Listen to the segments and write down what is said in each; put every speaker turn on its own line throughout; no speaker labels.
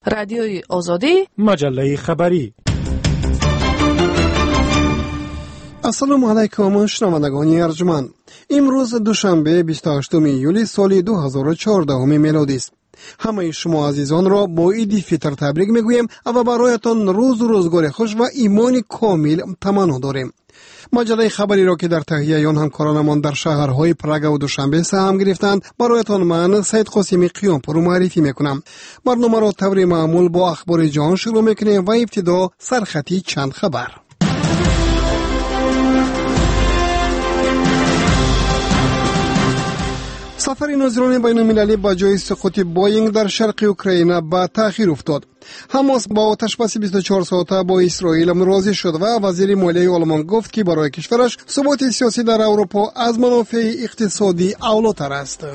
رادیوی آزادی،
مجله خبری.
السلام علیکم شنوندگان ارجمند. امروز دوشنبه 28 ایولی سال 2014 میلادی است. همه شما عزیزان را با عید فطر تبریک میگویم و برایتان روز و روزگار خوش و ایمان کامل تمنا داریم. مجله خبری را که در تهیه آن همکارانمان در شهرهای پراگ و دوشنبه سهم گرفتند برایتان من سید قاسمی قیامپور معرفی میکنم. برنامه را طور معمول با اخبار جهان شروع میکنیم و ابتدا سرخطی چند خبر. سفر ناظران بین المللی با جای سقوط بوینگ در شرق اوکراین به تأخیر افتاد. حماس با آتشبس 24 ساعته با اسرائیل راضی شد و وزیر مالیه آلمان گفت که برای کشورش ثبات سیاسی در اروپا از منافع اقتصادی اولاتر است.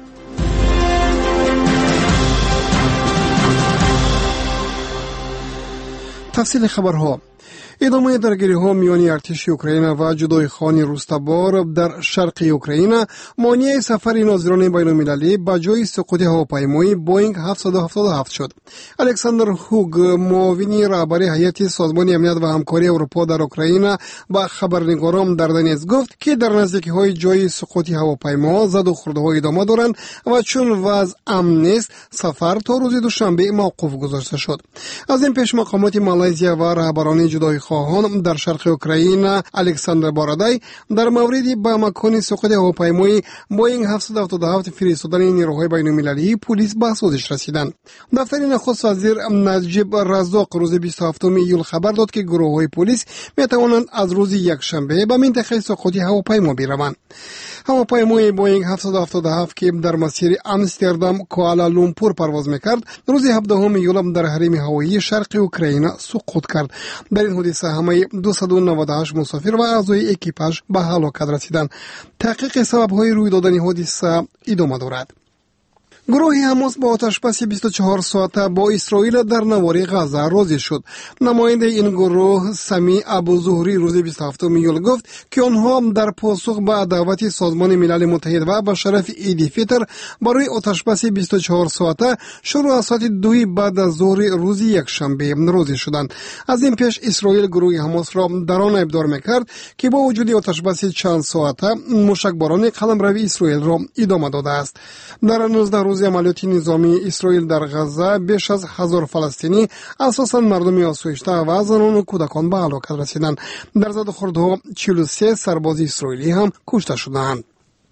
تفصیل خبرها. ادامه درگیری ها میان ارتش اوکراین و جدای خان روستابار در شرق اوکراین مانع سفر ناظران بین المللی به جای سقوط هواپیمای بوینگ 777 شد. الکساندر هوگ معاون رهبر هیئت سازمان امنیت و همکاری اروپا در اوکراین با خبرنگاران در دنیس گفت که در نزدیکی های جای سقوط هواپیما زد و خورده ها ادامه دارند و چون وضع امن نیست سفر تا روز دوشنبه موقوف گذاشته شد. از این پیش مقامات مالزیا و رهبران جدای خواهان در شرق اوکراین الکساندر بارادای در مورد به مکان سقوط هواپیمای بوینگ 777 فرستادن نیروهای بین المللی پلیس به سازش رسیدند. دفتر نخست وزیر نجیب رزاق روز 27 ایول خبر داد که گروه‌های پلیس می توانند از روز یکشنبه به منطقه سقوط هواپیما بروند. هواپیمای بوینگ 777 که در مسیر امستردام کوالالامپور پرواز میکرد روز 17 ایول در حریم هوایی شرق اوکراین سقوط کرد. در این حادثه همه 298 مسافر و اعضای اکیپاژ به هلاکت رسیدند. تحقیق سبب‌های روی دادن حادثه ادامه دارد. گروه حماس با آتشبس 24 ساعته با اسرائیل در نوار غزه راضی شد. نماینده این گروه سمی ابوظهری روز 27 ایول گفت که آنها در پاسخ به دعوت سازمان ملل متحد و به شرف عید فطر برای آتشبس 24 ساعته شروع از ساعت 2 بعد از ظهر روز یکشنبه راضی شدند. از این پیش اسرائیل گروه حماس را در آن ابدار میکرد که با وجود آتشبس چند ساعته موشکباران قلمروی اسرائیل را ادامه داده است. در 19 روز عملیات نظامی اسرائیل در غزه بیش از 1000 فلسطینی اساساً مردم آسایشته و زنان و کودکان به هلاکت رسیدند. در زد و خوردها 43 سرباز اسرائیلی هم کشته شدند.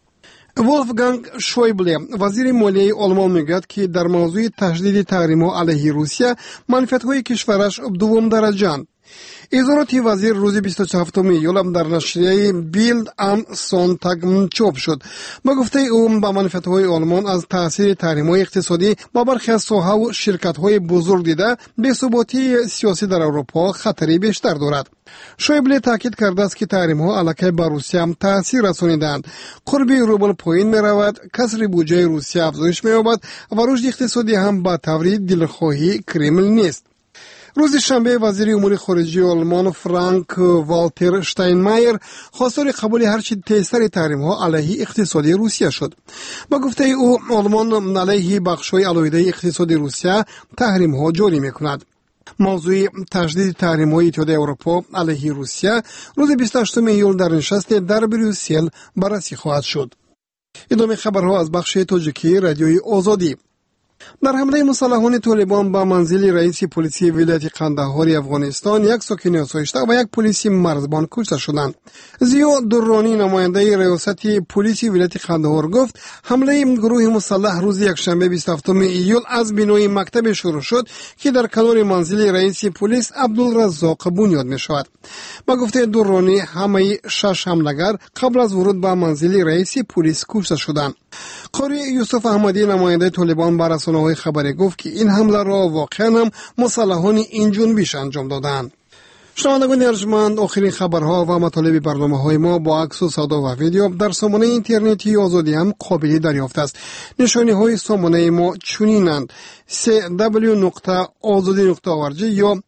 ولفگانگ شویبله وزیر مالیه آلمان میگوید که در موضوع تشدید تحریم‌ها علیه روسیه منفعت‌های کشورش دوم درجه‌اند. اظهارات وزیر روز 27 ایول در نشریه بیلد ام سونتاگ چاپ شد. با گفته او به منفعت‌های آلمان از تاثیر تحریم‌های اقتصادی با برخی از ساحه‌ها و شرکت‌های بزرگ دیده بی‌ثباتی سیاسی در اروپا خطری بیشتر دارد. شویبله تاکید کرده است که تحریم‌ها علیه بر روسیه هم تاثیر رسانیدند. قرب روبل پایین می‌رود، کسر بودجه روسیه افزایش می‌یابد و رشد اقتصادی هم به طور دلخواهی کرمل نیست. روز شنبه وزیر امور خارجه آلمان فرانک والتر شتاینمایر خواستار قبول هرچه تیزتر تحریم‌ها علیه اقتصادی روسیه شد. با گفته او آلمان علیه بخش‌های علایده اقتصاد روسیه تحریم‌ها جاری می‌کند. موضوع تشدید تحریم‌های اتحادیه اروپا علیه روسیه روز 28 ایول در نشست در بروکسل بررسی خواهد شد. ادامه خبرها از بخش تاجیکی رادیوی آزادی. در حمله مسلحان طالبان به منزل رئیس پلیس ولایت قندهار افغانستان یک ساکن آسایشته و یک پلیس مرزبان کشته شدند. ضیا درانی نماینده ریاست پلیس ولایت قندهار گفت حمله گروه مسلح روز یکشنبه 27 ایول از بنای مکتب شروع شد که در کنار منزل رئیس پلیس عبدالرزاق بنیاد می شود. با گفته درانی همه 6 حمله‌گر قبل از ورود به منزل رئیس پلیس کشته شدند. قاری یوسف احمدی نماینده طالبان بر رسانه‌های خبری گفت که این حمله را واقعا هم مسلحان این جنبش انجام دادند. شنوندگان ارجمند، آخرین خبرها و مطالب برنامه‌های ما با عکس و صدا و ویدیو در سامانه اینترنتی آزادی هم قابل دریافت است. نشانه‌های سامانه ما چنینند: www.azadi.org یا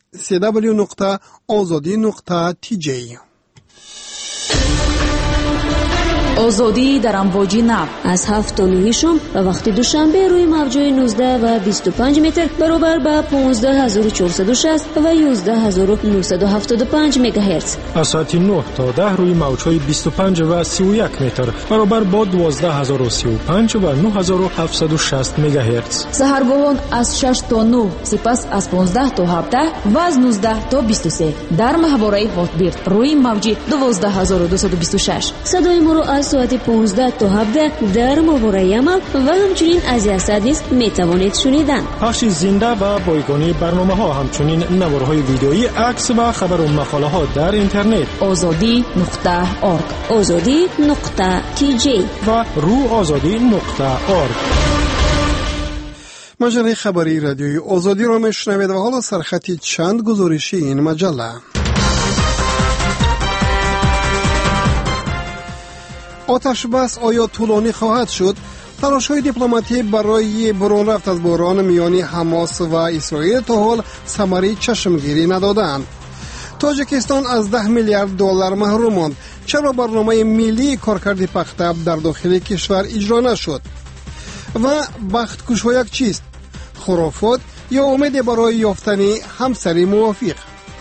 www.azadi.tj.
آزادی در امواج نو
از 7 تا 9 شام و وقت دوشنبه روی موج‌های 19 و 25 متر برابر با 15460 و 11975 مگاهرتز.
از ساعت 9 تا 10 روی موج‌های 25 و 31 متر برابر با 12035 و 9760 مگاهرتز.
سحرگاهان از 6 تا 9، سپس از 15 تا 17 و از 19 تا 23 در محوره هاتبیرد روی موج 12226.
صدای ما را از ساعت 15 تا 17 در محوره عمل و همچنین از یاسادیس میتوانید شنیدن.
پخش زنده و بایگانی برنامه‌ها، همچنین نوارهای ویدیویی، عکس و خبر و مقاله‌ها در اینترنت
azadi.org
azadi.tj
و ruazadi.org.
مجله خبری رادیوی آزادی را میشنوید و حالا سرخطی چند گزارشی این مجله. آتش بس آیا طولانی خواهد شد؟ تلاش‌های دیپلماتی برای برون رفت از بحران میان حماس و اسرائیل تا حال ثمری چشمگیری ندادند. تاجیکستان از 10 میلیارد دلار محروم ماند. چرا برنامه ملی کارکرد پخته در داخل کشور اجرا نشد؟ و بخت کشویک چیست؟ خرافات یا امید برای یافتن همسری موافق؟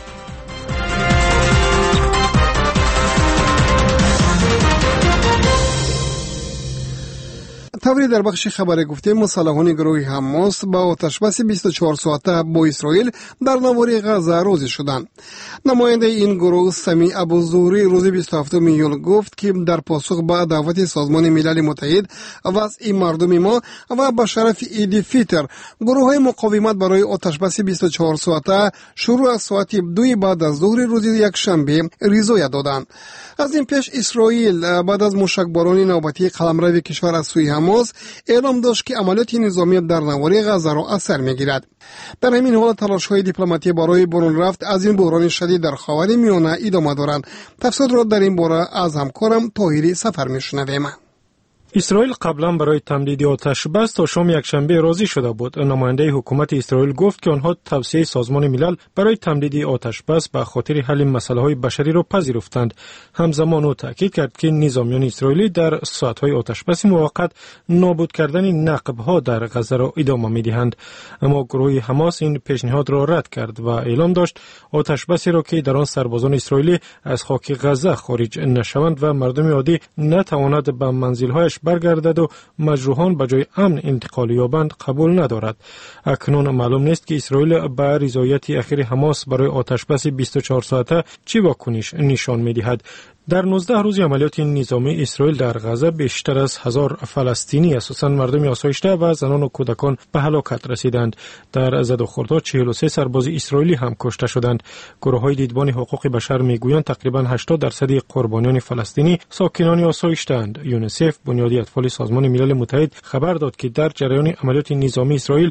طوری در بخش خبر گفته مسلحان گروه حماس با آتشبس 24 ساعته با اسرائیل در نوار غزه راضی شدند. نماینده این گروه سمی ابوزهری روز 27 ایول گفت که در پاسخ به دعوت سازمان ملل متحد وضع مردم ما و به شرف عید فطر، گروه های مقاومت برای آتشبس 24 ساعته شروع از ساعت 2 بعد از ظهر روز یکشنبه رضایت دادند. از این پیش اسرائیل بعد از موشکباران نوبتی قلمرو کشور از سوی حماس اعلام داشت که عملیات نظامی در نوار غزه را اثر می‌گیرد. در همین حال تلاش‌های دیپلماتی برای برون رفت از این بحران شدید در خاورمیانه ادامه دارند. تفصیلات را در این باره از همکارم طاهری سفر می‌شنویم.
اسرائیل قبلا برای تمدید آتش بس تا شام یکشنبه راضی شده بود. نماینده حکومت اسرائیل گفت که آنها توصیه سازمان ملل برای تمدید آتش بس به خاطر حل مسائل بشری را پذیرفتند. همزمان او تاکید کرد که نظامیان اسرائیلی در ساعت‌های آتش بس موقت نابود کردن نقب‌ها در غزه را ادامه می‌دهند. اما گروه حماس این پیشنهاد را رد کرد و اعلام داشت آتش بسی را که در آن سربازان اسرائیلی از خاک غزه خارج نشوند و مردم عادی نتواند به منزل‌هایش برگردد و مجروحان به جای امن انتقال یابند قبول ندارد. اکنون معلوم نیست که اسرائیل به رضایت اخیر حماس برای آتشبس 24 ساعته چی واکنش نشان می‌دهد. در 19 روز عملیات نظامی اسرائیل در غزه بیشتر از 1000 فلسطینی، اساساً مردم آسایشته و زنان و کودکان به هلاکت رسیدند. در زد و خوردها 43 سرباز اسرائیلی هم کشته شدند. گروه‌های دیدبان حقوق بشر میگویند تقریباً 80% قربانیان فلسطینی ساکنان آسایشته‌اند. یونیسف، بنیادی اطفال سازمان ملل متحد، خبر داد که در جریان عملیات نظامی اسرائیل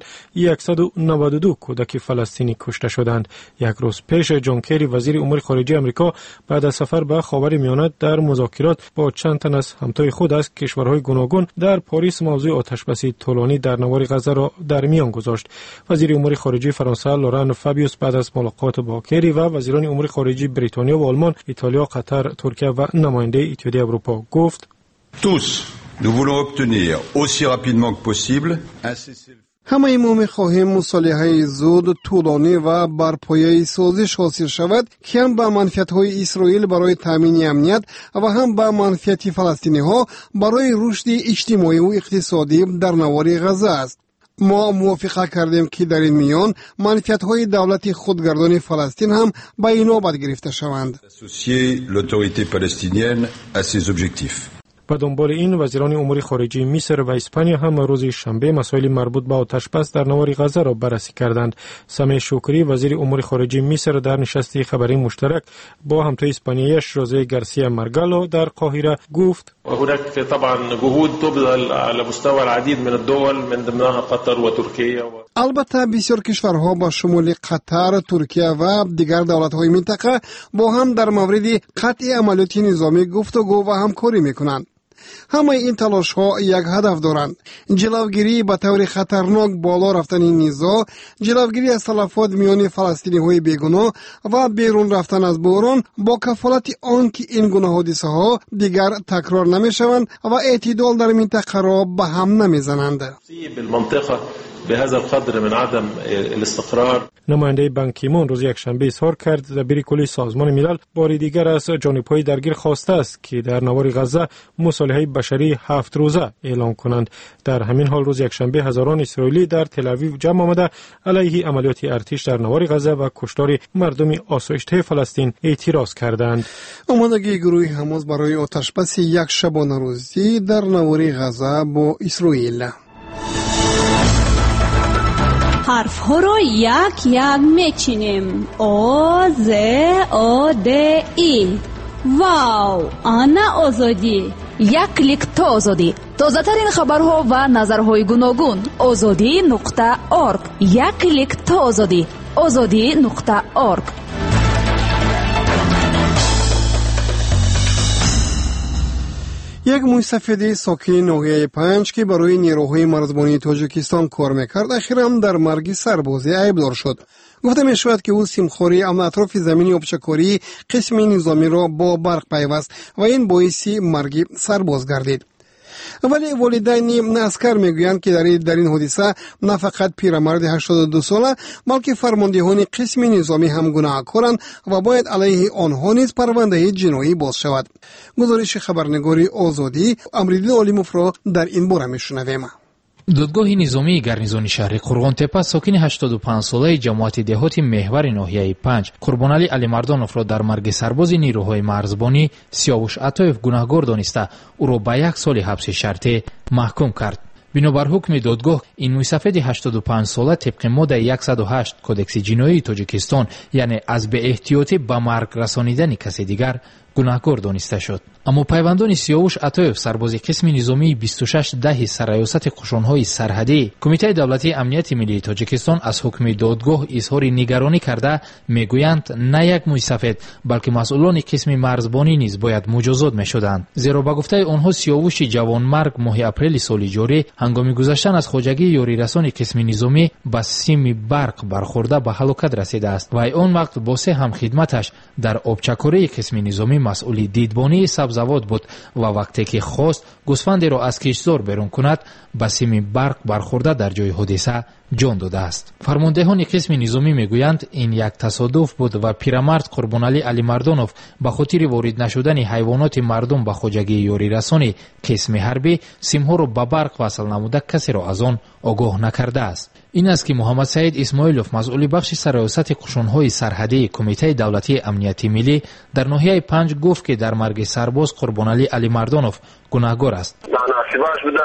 192 کودک فلسطینی کشته شدند. یک روز پیش جان کری، وزیر امور خارجه آمریکا، بعد از سفر به خاورمیانه در مذاکرات با چند تن از همتای خود از کشورهای گوناگون در پاریس موضوع آتشبسی طولانی در نوار غزه را در میان گذاشت. وزیر امور خارجه فرانسه لوران فابیوس بعد از ملاقات با کری و وزیران امور خارجه بریتانیا و آلمان، ایتالیا، قطر، ترکیه و نماینده اتحادیه اروپا گفت:
Tous nous voulons obtenir aussi rapidement que possible un cessez-le-feu.
همه ما می‌خواهیم مصالحه زود، طولانی و بر پایه سازش حاصل شود که هم به منفعت‌های اسرائیل برای تامین امنیت و هم به منفعت فلسطینی‌ها برای رشد اجتماعی و اقتصادی در نوار غزه است. ما موافقه کردیم که در این میان منفعت‌های دولت خودگردان فلسطین هم به این نوبت گرفته شوند.
Associer l'autorité palestinienne à ses objectifs.
به دنبال این وزیران امور خارجه مصر و اسپانیا هم روز شنبه مسائل مربوط به آتشبس در نوار غزه را بررسی کردند. سامح شکری، وزیر امور خارجه مصر، در نشست خبری مشترک با همتای اسپانیایش روزه گارسیا مارگالو در قاهره گفت:
هناك طبعا جهود تبذل على مستوى العديد من الدول من ضمنها قطر وتركيا.
البته بسیار کشورها با شمول قطر، ترکیه و دیگر دولت‌های منطقه با هم در مورد قطع عملیات نظامی گفتگو و همکاری می‌کنند. همه این تلاش ها یک هدف دارند: جلوگیری به طور خطرناک بالا رفتن این نزاع، جلوگیری از تلفات میان فلسطینی های بیگناه و بیرون رفتن از بحران، با کفالت آنکه این گونه حادثه ها دیگر تکرار نمیشوند و اعتدال در منطقه را به هم نمیزنند.
به هذا القدر من عدم الاستقرار.
نماینده بان کی مون روز یکشنبه اظهار کرد دبیر کلی سازمان ملل بار دیگر از جانب‌های درگیر خواسته است که در نوار غزه مصالحه بشری 7 روزه اعلام کنند. در همین حال روز یکشنبه هزاران اسرائیلی در تل آویو جمع آمده علیه عملیات ارتش در نوار غزه و کشتار مردم آسایشته فلسطین اعتراض کردند.
آمادگی گروه حماس برای آتشبس یک شبانه روزی در نوار غزه با اسرائیل.
حرف ها رو یک یک میچینیم. او ز او د ای. واو، آنا آزادی.
یک کلیک تا آزادی. تازه ترین خبرها و نظرهای گوناگون. azadi.org. یک کلیک تا آزادی. azadi.org.
یک موسفید ساکن ناحیه 5 که برای نیروهای مرزبانی تاجیکستان کار میکرد اخیراً در مرگ سربازی عیبدار شد. گفته می شود که او سیمخوری اطراف زمین آبشکاری قسم نظامی را با برق پیوست و این باعث مرگ سرباز گردید. ولی والدین عسکر میگویند که در این حادثه نه فقط پیرمرد 82 ساله بلکه فرماندهان قسم نظامی هم گناهکارند و باید علیه آنها نیز پرونده جنایی باز شود. گزارش خبرنگاری آزادی امریدین علیموف را در این باره میشنویم.
دادگاه نظامی گارنیزون شهر قرغانتپه ساکن 85 ساله جماعت دهاتی محور ناحیه 5 قربانعلی علیمردانов را در مرگ سرباز نیروهای مرزبانی سیاوش عطایف گناهکار دانسته او را به 1 سال حبس شرطی محکوم کرد. بنابر حکم دادگاه این موسفید 85 ساله طبق ماده 108 کودکس جنایی تاجیکستان یعنی از به احتیاطی به مرگ رسانیدن کسی دیگر گناهکار دانسته شد. اما پیوندان سیاوش عطایف سرباز قسم نظامی 26 ده سرریاست قشون‌های سرحدی کمیته دولتی امنیت ملی تاجیکستان از حکم دادگاه اظهار نگرانی کرده میگویند نه یک موسفید بلکه مسئولان قسم مرزبانی نیز باید مجازات میشدند، زیرا به گفته آنها سیاوش جوانمرگ ماه اپریل سال جاری هنگام گذشتن از خواجگی یاری رسان قسم نظامی به سیم برق برخورده به هلاکت رسیده است و آن وقت با سه هم خدمتش در آبچکاری قسم نظامی مسئول دیدبانی سبزواد بود و وقتی که خواست گوسفندی را از کشتزار بیرون کند به سیم برق برخورده در جای حادثه جان داده است. فرماندهان قسم نظامی میگویند این یک تصادف بود و پیرمرد قربانعلی علیمردانov به خاطر وارد نشدن حیوانات مردم به خواجگی یاری رسانی قسم حربی سیمها را به برق وصل نموده کسی را از آن آگاه نکرده است. این است که محمد سعید اسماعیلوف مسئول بخش سرریاست قشون‌های سرحدی کمیته دولتی امنیت ملی در ناحیه 5 گفت که در مرگ سرباز قربانعلی علیمردانov گناهکار است.
نصیبش بوده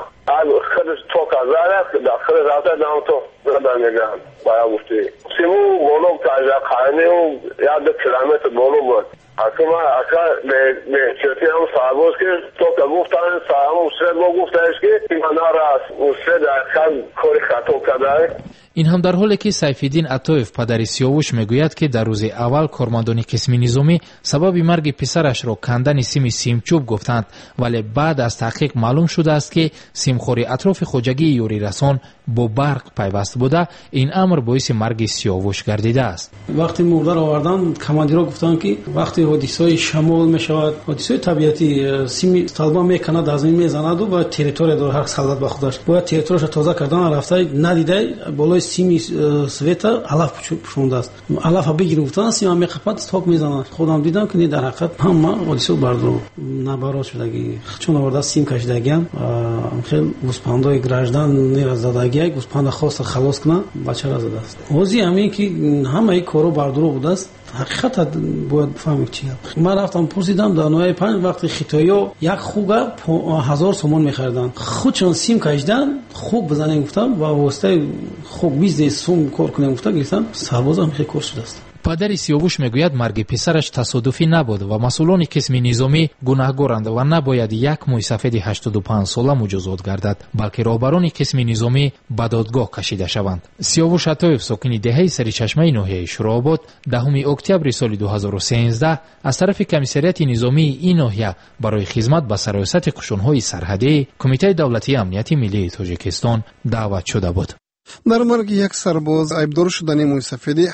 خودش تو کازاره که داخل رفته دام تو بدنگان باید گفتی سیمو بالا تازه خانه و یاد کیلومتر بالا بود. اصلا به چرتی هم سرباز که تو که گفتن سرم استرد با گفتنش که این مناره است استرد اصلا کاری خطا کرده.
این هم در حالی که سیفالدین عطایف پدر سیاوش میگوید که در روز اول کارمندان قسم نظامی سبب مرگ پسرش را کندن سیمچوب گفتند، ولی بعد از تحقیق معلوم شده است که سیمخوری اطراف خواجگی یوری رسان با برق پیوست بوده. این امر باعث مرگ سیاوش گردیده است.
وقتی مرده را آوردن کماندیرها گفتند که وقتی حادثه شمال میشود حادثه طبیعتی سیم طالبان میکند از این میزند و با تریتوری داره هر سالت با خودش باید تریتوریش تازه کردن رفته ندیده بالای سیمی سویتا علف پوشونده است. علف بگیریم گفتن سیم میخپد استاک میزنه. خودم دیدم که در حقیقت هم حادثه بردارم نبرا شدگی چون آورده سیم کشیدگیم خیلی گوسپندای گرجدان نیاز زدگی گوسپند خواست خلاص کنه بچه را زده است. اوزی همین که همه کارو بردارو بوده است. حقیقت باید بفهمید چیه. من رفتم پرسیدم در نوع 5 وقتی خیتایا یک خوگه 1000 سومون می‌خریدن. خودشون سیم کشیدن خوب بزنن گفتم و واسطه خوب 20 سوم کار کنن گفتم گفتم سربازم خیلی کار شده است.
падари Сиёвуш мегӯяд марги писараш тасодуфӣ набуд ва масъулони қисми низомӣ гунаҳгоранд ва набояд як мӯйсафеди 85 сола муҷозот гардад, балки роҳбарони қисми низомӣ ба додгоҳ кашида шаванд. Сиёвуш Атоев, сокини деҳаи Саричашмаи ноҳияи Шурообод, 10 октябри соли 2013 аз тарафи комиссарияти низомии ин ноҳия барои хизмат ба сароясати қушунҳои сарҳадӣ Кумитаи давлатии амнияти миллии Тоҷикистон даъват шуда буд.
дар марги як сарбоз айбдор шудани мӯйсафеди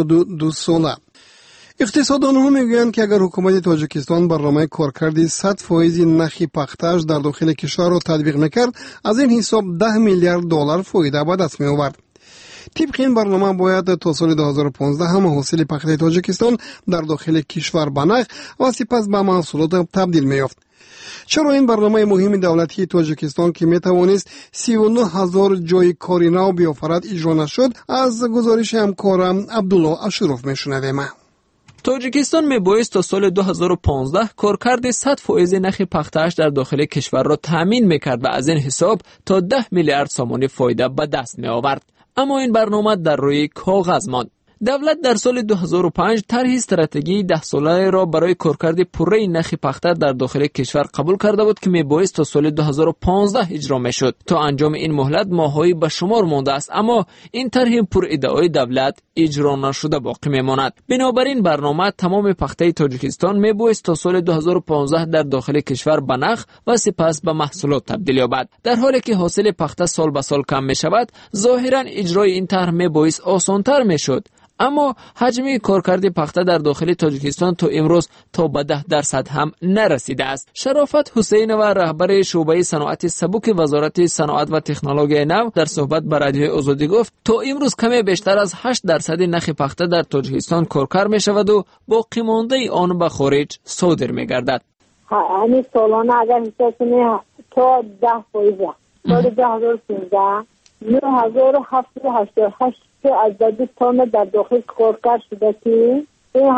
82 сола. иқтисоддонҳо мегӯянд, ки агар ҳукумати Тоҷикистон барномаи коркарди 100% нахи пахтааш дар дохили кишварро татбиқ мекард, аз ин ҳисоб $10 миллиард фоида ба даст меовард. طبق این برنامه باید تا سال 2015 همه حاصل پخته تاجیکستان در داخل کشور به نقد و سپس به محصولات تبدیل می‌یافت. چرا این برنامه مهم دولتی تاجیکستان که میتوانست 39,000 جای کاری نو بیافرد اجرا نشد، از گزارش همکارم عبدالله اشرف میشنویم.
تاجیکستان میبایست تا سال 2015 کارکرد 100% نرخ پخته‌اش در داخل کشور را تامین میکرد و از این حساب تا 10 میلیارد سامانی فایده به دست میآورد. اما این برنامه در روی کاغذ ماند. دولت در سال 2005 طرح استراتژی 10 ساله را برای کارکرد پره نرخ پخته در داخل کشور قبول کرده بود که میبایست تا سال 2015 اجرا میشد. تا انجام این مهلت ماهایی به شمار مانده است، اما این طرح پر ادعای دولت اجرا نشده باقی میماند. بنابراین برنامه تمام پخته تاجیکستان میبایست تا سال 2015 در داخل کشور به نخ و سپس به محصولات تبدیل یابد. در حالی که حاصل پخته سال به سال کم میشود، ظاهرا اجرای این طرح میبایست آسان‌تر میشد. اما حجم کارکرد پخته در داخل تاجیکستان تا امروز تا به 10% هم نرسیده است. شرافت حسین و رهبر شعبه صنعت سبک وزارت صنعت و تکنولوژی نو در صحبت با رادیوی آزادی گفت تا امروز کمی بیشتر از 8% نرخ پخته در تاجیکستان کارکر می شود و باقی مانده آن به خارج صادر می گردد.
همین سالانه اگر حساب کنیم تا 10%. سال 2013 9,788 عدد تن در داخل کارکر شده که این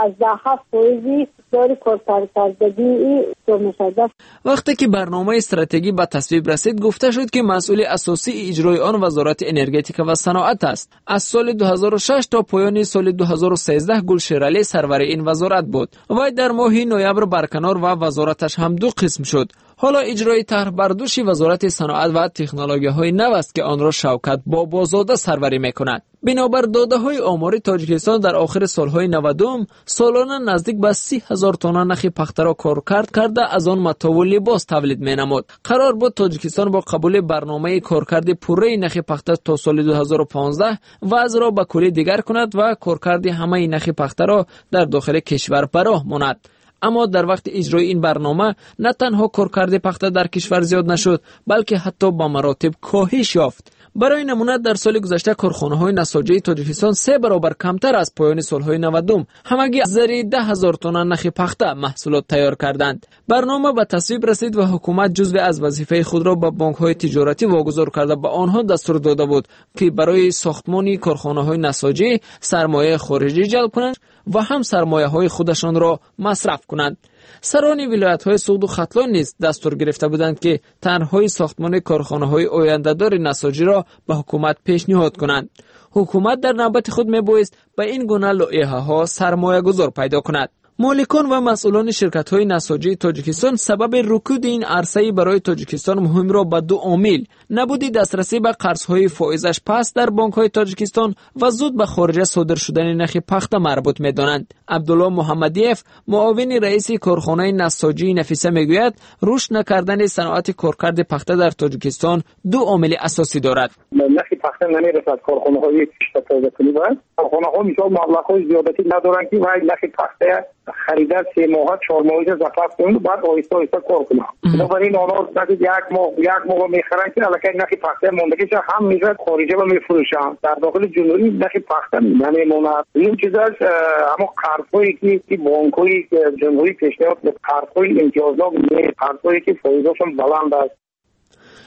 8.7% داری کارکردگی شده.
وقتی که برنامه استراتژی به تصویب رسید، گفته شد که مسئول اساسی اجرای آن وزارت انرژتیک و صنعت است. از سال 2006 تا پایان سال 2013 گلشیرعلی سرور این وزارت بود. وی در ماه نوامبر برکنار و وزارتش هم دو قسم شد. حالا اجرای طرح بر دوش وزارت صنعت و تکنولوژی‌های نو است که آن را شوکت بابازاده سروری می‌کند. بنابر داده‌های آماری تاجیکستان در آخر سال‌های 90 سالانه نزدیک به 30,000 تن نخ پخته را کارکرد کرده از آن متاع و لباس تولید می‌نمود. قرار بود تاجیکستان با قبول برنامه کارکرد پره نخ پخته تا سال 2015 وضع را به کلی دیگر کند و کارکرد همه نخ پخته را در داخل کشور به راه ماند. اما در وقت اجرای این برنامه نه تنها کارکرد پخته در کشور زیاد نشد، بلکه حتی با مراتب کاهش یافت. برای نمونه در سال گذشته کارخانه‌های نساجی تاجیکستان 3 برابر کمتر از پایان سال‌های 90 همگی از زیر 10,000 تن نخ پخته محصولات تیار کردند. برنامه به تصویب رسید و حکومت جزو از وظیفه خود را به بانک‌های تجارتی واگذار کرده به آنها دستور داده بود که برای ساختمان کارخانه‌های نساجی سرمایه خارجی جلب کنند و هم سرمایه‌های خودشان را مصرف کنند. سران ولایت‌های سوخت و ختلان نیز دستور گرفته بودند که طرح‌های ساختمان کارخانه‌های آینده‌دار نساجی را به حکومت پیشنهاد کنند. حکومت در نوبت خود می‌بایست به این گونه لایحه‌ها سرمایه‌گذار پیدا کند. مالکان و مسئولان شرکت‌های نساجی تاجیکستان سبب رکود این عرصه برای تاجیکستان مهم را به دو عامل: نبودی دسترسی به قرض‌های فائزش پست در بانک‌های تاجیکستان و زود به خارج صادر شدن نرخ پخته مربوط می‌دانند. عبدالله محمدیف، معاون رئیس کارخانه نساجی نفیسه میگوید رشد نکردن صنعت کارکرد پخته در تاجیکستان دو عامل اساسی دارد.
نرخ پخته نمی‌رسد، کارخانه‌های تازه‌کنی و کارخانه‌ها میشه مبلغ‌های زیادی ندارند که نرخ پخته خریدن 3 ماه 4 ماه زفاف کنند، بعد آهسته آهسته کار کنند. بنابراین آنها بعد یک ماه میخرن که الکی نرخ پخته موندگیش هم میره خارجه و میفروشن. در داخل جمهوری نرخ پخته نمیموند. این چیزاش اما قرضایی که بانک‌های جمهوری پیشنهاد به قرض‌های امتیازات قرضایی که فایدهشون بلند است.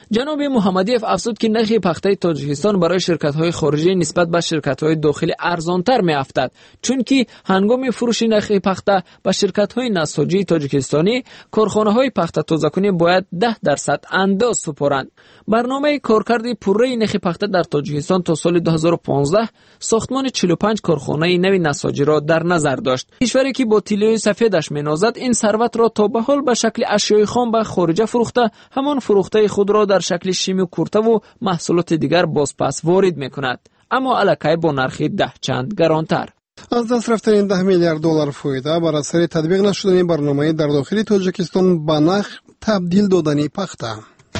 جناب محمدیف افزود که نرخ پخته تاجیکستان برای شرکت‌های خارجی نسبت به شرکت‌های داخلی ارزان‌تر می‌افتد، چون که هنگام فروش نرخ پخته به شرکت‌های نساجی تاجیکستانی کارخانه‌های پخته تازه‌کنی باید 10% انداز سپارند. برنامه کارکرد پوره نرخ پخته در تاجیکستان تا سال 2015 ساختمان 45 کارخانه نو نساجی را در نظر داشت. کشوری که با طلای سفیدش می‌نازد این ثروت را تا به حال به شکل اشیاء خام به خارج فروخته، همان فروخته خود را در شکل شیمی و کورته و محصولات دیگر بازپس وارد می‌کند، اما الکی با نرخ 10 چند گرانتر.
از دست رفتن 10 میلیارد دلار فایده بر اثر تطبیق نشدن برنامه در داخل تاجیکستان به نرخ تبدیل دادن پخته.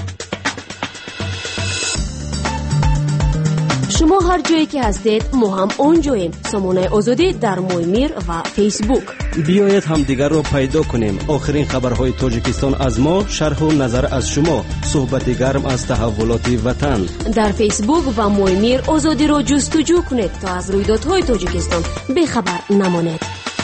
شما هر جایی که هستید ما هم اونجاییم. سامانه آزادی در مویمیر و فیسبوک.
بیایید هم دیگر رو پیدا کنیم. آخرین خبرهای تاجیکستان از ما، شرح و نظر از شما، صحبت گرم از تحولات وطن.
در فیسبوک و مویمیر آزادی رو جستجو کنید تا از رویدادهای تاجیکستان بیخبر نمانید.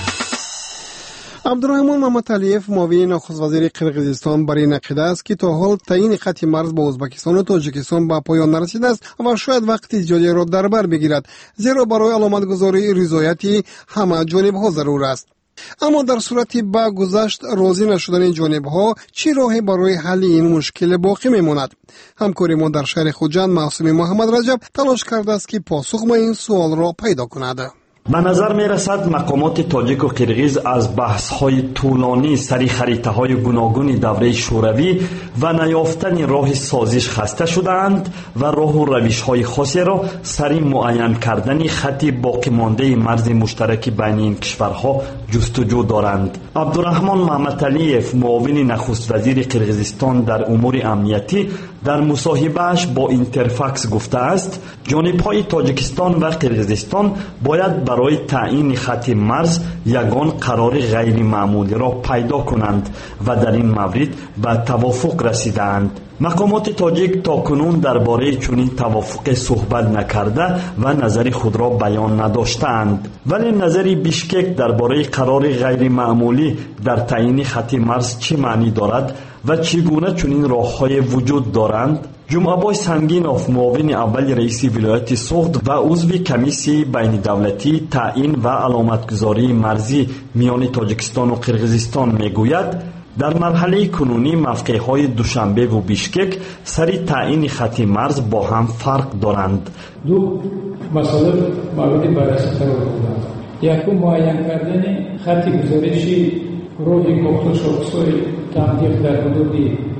عبدالرحمن محمد علیف معاون نخست وزیر قرقیزستان برای نقیده است که تا حال تعیین خط مرز با ازبکستان و تاجیکستان به پایان نرسیده است و شاید وقت زیادی را در بر بگیرد، زیرا برای علامتگذاری رضایتی همه جانب‌ها ضرور است. اما در صورتی به گذشت راضی نشدن جانب‌ها چه راهی برای حل این مشکل باقی میماند؟ همکار ما در شهر خوجند معصوم محمد رجب تلاش کرده است که پاسخ به این سوال را پیدا کند.
به نظر می رسد مقامات تاجیک و قرقیز از بحث‌های طولانی سری خریطه‌های گوناگون دوره شوروی و نیافتن راه سازش خسته شدند و راه و روش‌های خاصی را سری معین کردن خط باقی مانده مرز مشترک بین این کشورها جستجو دارند. عبدالرحمن محمد علیف معاون نخست وزیر قرقیزستان در امور امنیتی در مصاحبه‌اش با اینترفکس گفته است جانب‌های تاجیکستان و قرقیزستان باید برای تعیین خط مرز یگان قرار غیر معمولی را پیدا کنند و در این مورد به توافق رسیدند. مقامات تاجیک تاکنون درباره چنین توافق صحبت نکرده و نظر خود را بیان نداشتند، ولی نظر بیشکک درباره قرار غیر معمولی در تعیین خط مرز چه معنی دارد و چگونه چنین راه‌های وجود دارند؟ جمعه‌بای سنگینوف معاون اول رئیس ولایت سوخت و عضو کمیسیون بین دولتی تعیین و علامتگذاری مرزی میان تاجیکستان و قرقیزستان میگوید در مرحله کنونی موقعهای دوشنبه و بیشکک سری تعیین خط مرز با هم فرق دارند.
دو مسئله مورد بررسی قرار دادند. یکم معین کردن خط گزارشی روی گفت شخصای تمدید در حدود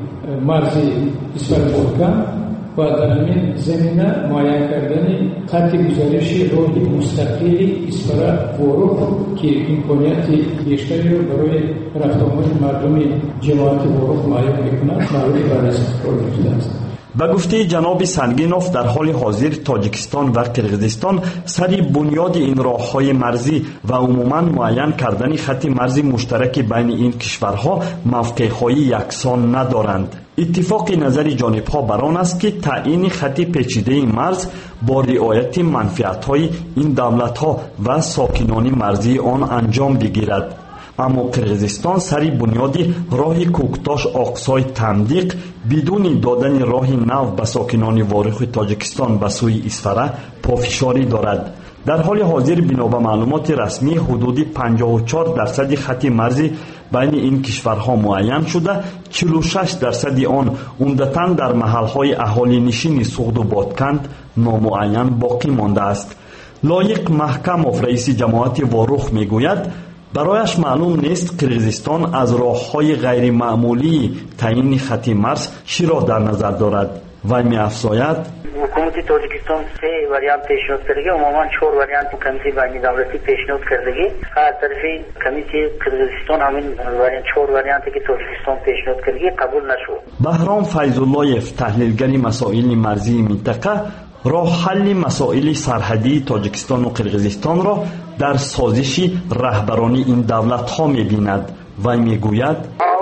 مرز کشور بالکان و در همین زمینه معین کردن خط گزارشی روی مستقلی کشور بوروک که امکانیت بیشتری رو برای رفت آمد مردم جماعت بوروک معین میکند مورد بررسی قرار گرفته است.
به گفته جناب سنگینوف در حال حاضر تاجیکستان و قرقیزستان سری بنیاد این راه‌های مرزی و عموماً معین کردن خط مرزی مشترک بین این کشورها موقع‌های یکسان ندارند. اتفاق نظر جانب‌ها بر آن است که تعیین خط پیچیده مرز با رعایت منفعت‌های این دولت‌ها و ساکنان مرزی آن انجام بگیرد. اما قرقیزستان سری بنیادی راه کوکتاش آقسای تمدیق بدون دادن راه نو به ساکنان وارخ تاجیکستان به سوی اسفره پافشاری دارد. در حال حاضر بنا به معلومات رسمی حدود 54% خط مرزی بین این کشورها معین شده، 46% آن عمدتاً در محل‌های اهالی نشین سوخت و بادکند نامعین باقی مانده است. لایق محکموف رئیس جماعت وارخ میگوید برایش معلوم نیست قرقیزستان از راه‌های غیر معمولی تعیین خط مرز چی را در نظر دارد و می‌افزاید
حکومت تاجیکستان 3 واریانت پیشنهاد کرده، عموما 4 واریانت کمیته بین دولتی پیشنهاد کرده. از طرف کمیته قرقیزستان همین واریانت 4 واریانتی که تاجیکستان پیشنهاد کرده قبول نشد.
بهرام فیض‌اللهیف تحلیلگر مسائل مرزی منطقه راه حل مسائل سرحدی تاجیکستان و قرقیزستان را در سازش رهبران این دولت‌ها می‌بیند و میگوید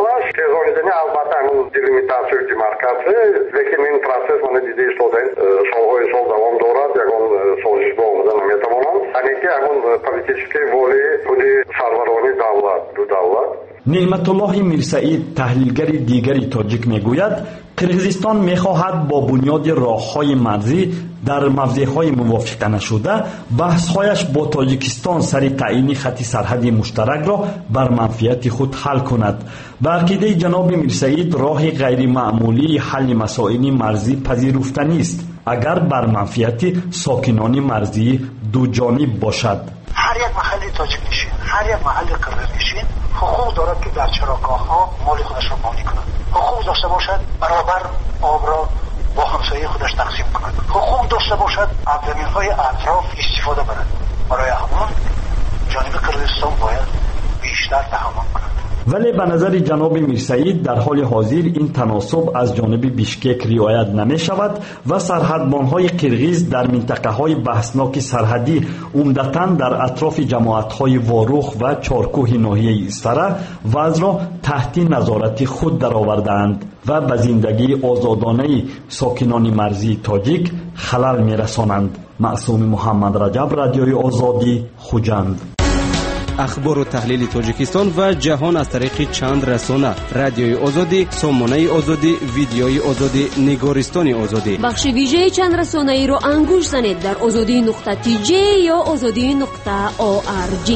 البته همون دلیمیتاسیو دیمارکاسیو لیکن این پروسس من دیده شده سالهای سال دوام دارد یکان سازش با آمدن نمیتوانند یعنی که همون پولیتیکی ولی خود سرورانی دولت دو دولت
نعمت الله میرسعید تحلیلگر دیگری تاجیک میگوید قرقیزستان میخواهد با بنیاد راههای مرزی در موضعهای موافقه نشده بحثهایش با تاجیکستان سر تعیین خط سرحدی مشترک را بر منفعت خود حل کند. به عقیده جناب میرسعید راه غیر معمولی حل مسائل مرزی پذیرفتنی است اگر بر منفعت ساکنان مرزی دو جانب باشد.
هر یک محل تاجیک نشین، هر یک محل قرقیز نشین حقوق دارد که در چراگاه‌ها مال خودش را مالی کند. حقوق داشته باشد برابر آب را با همسایه خودش تقسیم کند. حقوق داشته باشد از زمین‌های اطراف استفاده برد. برای همون جانب قرقیزستان باید بیشتر تحمل کند.
ولی به نظر جناب میرسعید در حال حاضر این تناسب از جانب بیشکک رعایت نمی شود و سرحدبانهای قرقیز در منطقه های بحثناک سرحدی عمدتاً در اطراف جماعت های واروخ و چارکوه ناحیه اسفره وضع را تحت نظارت خود درآوردند و به زندگی آزادانه ساکنان مرزی تاجیک خلل می رسانند. معصوم محمد رجب، رادیوی آزادی، خوجند.
اخبار و تحلیل تاجیکستان و جهان از طریق چند رسانه: رادیوی آزادی، سامانه آزادی، ویدیوی آزادی، نگارستان آزادی.
بخش ویژه چند رسانه ای را انگوش زنید در azadi.tj یا azadi.org.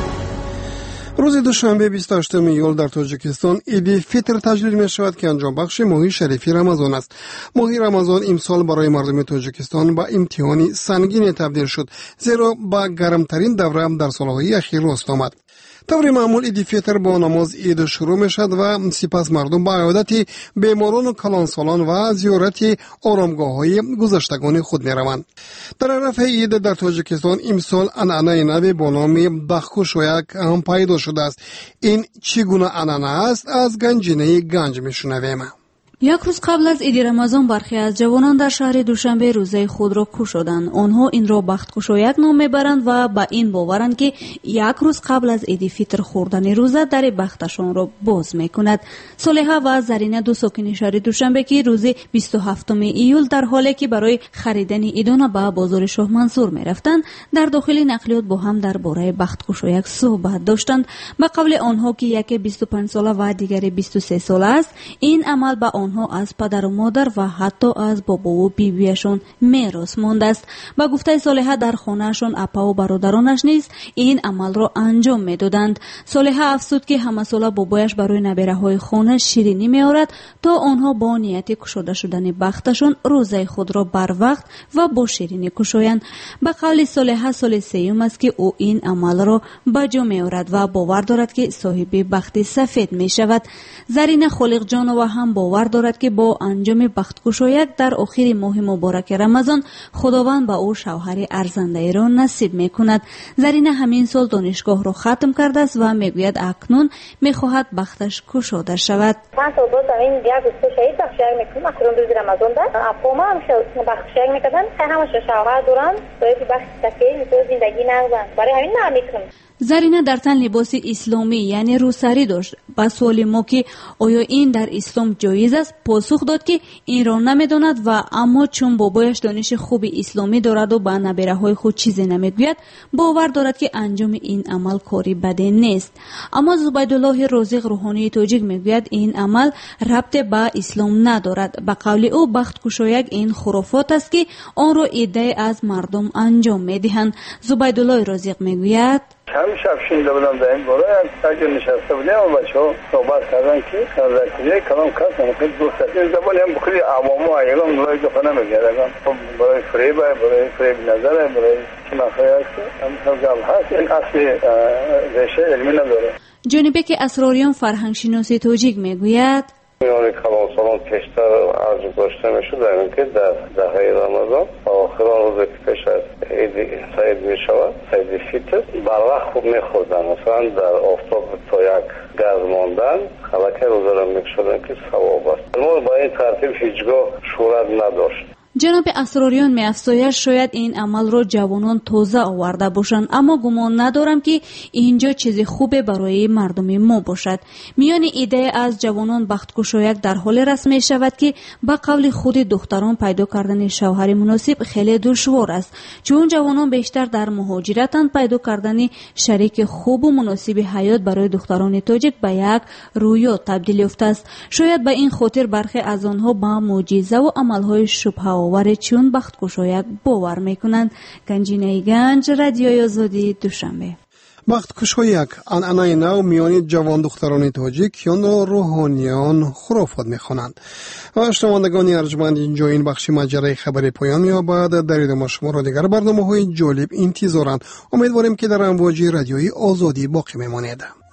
روز دوشنبه 28 ایول در تاجیکستان عید فطر تجلیل می شود که انجام بخش ماه شریفی رمضان است. ماه رمضان امسال برای مردم تاجیکستان با امتحانی سنگین تبدیل شد، زیرا با گرمترین دوره در سالهای اخیر راست آمد. طور معمول عید فطر با نماز عید شروع می شد و سپس مردم با عیادت بیماران و کلانسالان و زیارت آرامگاه های گذشتگان خود می روند. در رفع عید در تاجیکستان امسال عنعنه نوی با نام بخکوشویک هم پیدا شده است. این چگونه عنعنه است؟ از گنجینه گنج می شنویم.
یک روز قبل از عید رمضان برخی از جوانان در شهر دوشنبه روزه خود را کشیدند. آنها این را بختکشایک نام میبرند و با این باورند که یک روز قبل از عید فطر خوردن روزه در بختشان را باز میکند. صالحه و زرینه، دو ساکن شهر دوشنبه که روز 27 ایول در حالی که برای خریدن عیدانه به بازار شاه منصور میرفتند در داخل نقلیات با هم درباره بختکشایک صحبت داشتند. به قول آنها که یکی 25 ساله و دیگری 23 ساله است، این عمل به آنها از پدر و مادر و حتی از بابا و بیبیشان میراث مانده است. با گفته صالحه در خانهشان اپا و برادرانش نیز این عمل را انجام میدادند. صالحه افسود که همه ساله بابایش برای نبیره های خانه شیرینی میآورد تا آنها با نیت کشاده شدن بختشان روزه خود را بر وقت و با شیرینی کشایند. به قول صالحه سال سیوم است که او این عمل را به جا میآورد و باور دارد که صاحب بخت سفید می شود. زرین خالق جان و هم باور دارد که با انجام بختکشایک در آخر ماه مبارک رمضان خداوند به او شوهر ارزنده را نصیب می کند. زرین همین سال دانشگاه را ختم کرده است و میگوید اکنون میخواهد بختش کشاده شود.
من تا باز این یک روز شهید بختشایک میکنم. اکنون روز رمضان ده اپاما هم بختشایک میکردن، همش شوهر دارن باید بخت سفید زندگی نگذارن، برای همین نمیکنم.
زرینه در تن لباس اسلامی یعنی روسری داشت. با سوال ما که آیا این در اسلام جایز است پاسخ داد که این را نمیداند و اما چون بابایش دانش خوب اسلامی دارد و با نبیره های خود چیزی نمیگوید باور دارد که انجام این عمل کاری بدی نیست. اما زبیدالله رازق روحانی تاجیک میگوید این عمل ربط به اسلام ندارد. به قول او بختکشایک این خرافات است که آن را ایده از مردم انجام میدهند. زبیدالله رازق میگوید
همیشه افشینده بودم در این باره، اگر نشسته بودیم و بچه ها صحبت کردن که کردن کلام کردن که دوستتین زبانی هم بخیلی عوام و ایران برای دفعه نمیگردن، برای فریب نظره، برای چی مخواهی هست هم گل هست. این اصلی ریشه علمی نداره.
جانبه که اسراریان فرهنگ شناسی تاجیک میگوید
میان کلانسالان پیشتر ارزش داشته میشد در اینکه در دهه رمضان آخران روز که پیش از عید سعید میشود، سعید فطر بر وقت خوب میخوردن، مثلا در آفتاب تا یک گز ماندن خلقه روزه را میکشدن که ثواب است. ما با این ترتیب هیچگاه شورت نداشت.
جناب اسراریان می‌افزاید شاید این عمل را جوانان تازه آورده باشند، اما گمان ندارم که اینجا چیز خوبی برای مردم ما باشد. میان ایده از جوانان بخت‌گشایک در حال رسم می شود که با قول خود دختران پیدا کردن شوهر مناسب خیلی دشوار است، چون جوانان بیشتر در مهاجرتند. پیدا کردن شریک خوب و مناسب حیات برای دختران تاجیک به یک رویا تبدیل یافته است. شاید به این خاطر برخی از آنها با معجزه و عملهای شبهه آور چون بخت‌گشایک باور میکنند. گنجینه گنج، رادیوی آزادی، دوشنبه.
بخت‌گشایک عنعنه نو میان جوان دختران تاجیک یا روحانیان خرافات میخوانند. و شنوندگان ارجمند، اینجا این بخش ماجرای خبری پایان می‌یابد. در ادامه شما را دیگر برنامه‌های جالب انتظارند. امیدواریم که در امواج رادیوی آزادی باقی بمانید.